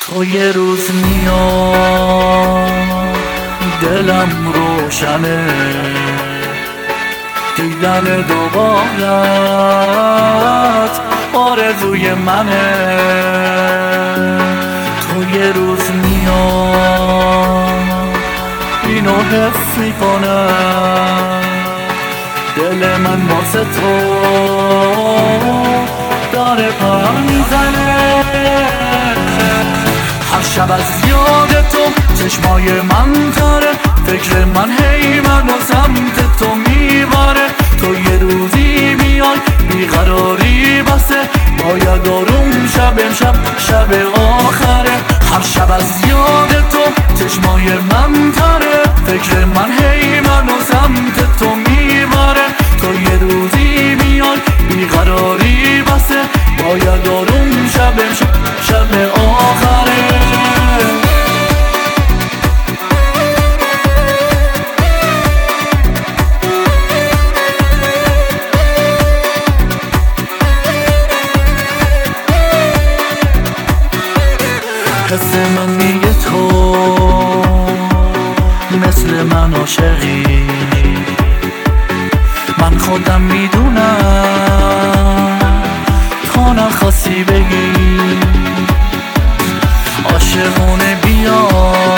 تو یه روز میاد دلم روشنه، دیدن دوبارت آرزوی منه. تو یه روز میاد اینو حس میکنه، دل من واسه تو داره پر میزنه. هر شب از یاد تو چشمای من تاره، فکر من هی منو سمت تو میبره. تو یه روزی میای بیقراری بسه، باید آروم شب امشب شب آخره. هر شب از یاد تو چشمای من تاره، فکر من هی منو سمت تو میبره. تو یه روزی میای بیقراری بسه، باید آروم شب امشب شب آخره. حس من میگه تو مثل من عاشقی، من خودم میدونم تا نخواستی بگی. عاشقونه بیا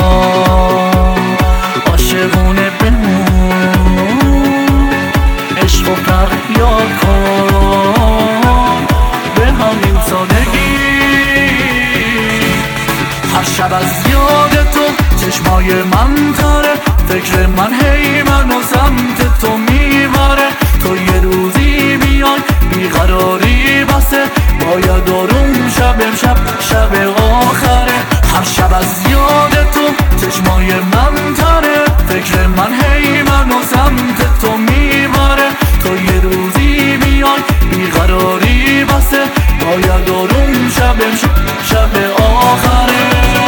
عاشقونه بمون، عشق و فریاد کن به همین سادگی. هر شب از یاد تو چشمای من تاره، فکر من هی منو سمت تو میبره. تو یه روزی بیای بیقراری بسه، باید آروم شب امشب شب آخره. هر شب از یاد تو چشمای من تاره، فکر من هی منو سمت تو میبره. تو یه روزی بیای بیقراری بسه، باید آروم شب امشب شب آخره.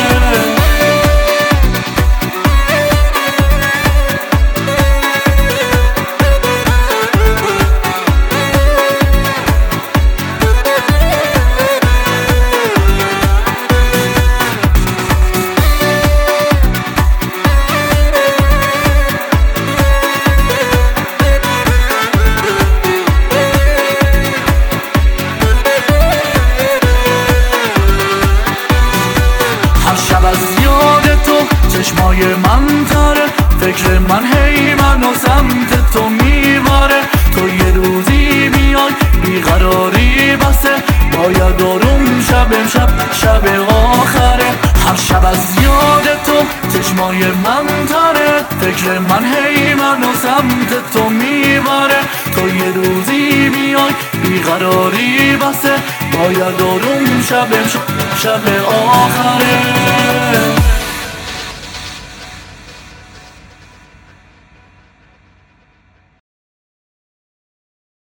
چشمای من تاره، فکر من هی منو سمت تو میبره. تو یه روزی میای بیقراری بسه، باید آروم شب امشب شب آخره. هر شب از یاد تو چشمای من تاره، فکر من هی منو سمت تو میبره. تو یه روزی میای بیقراری بسه، باید آروم شب امشب شب آخره.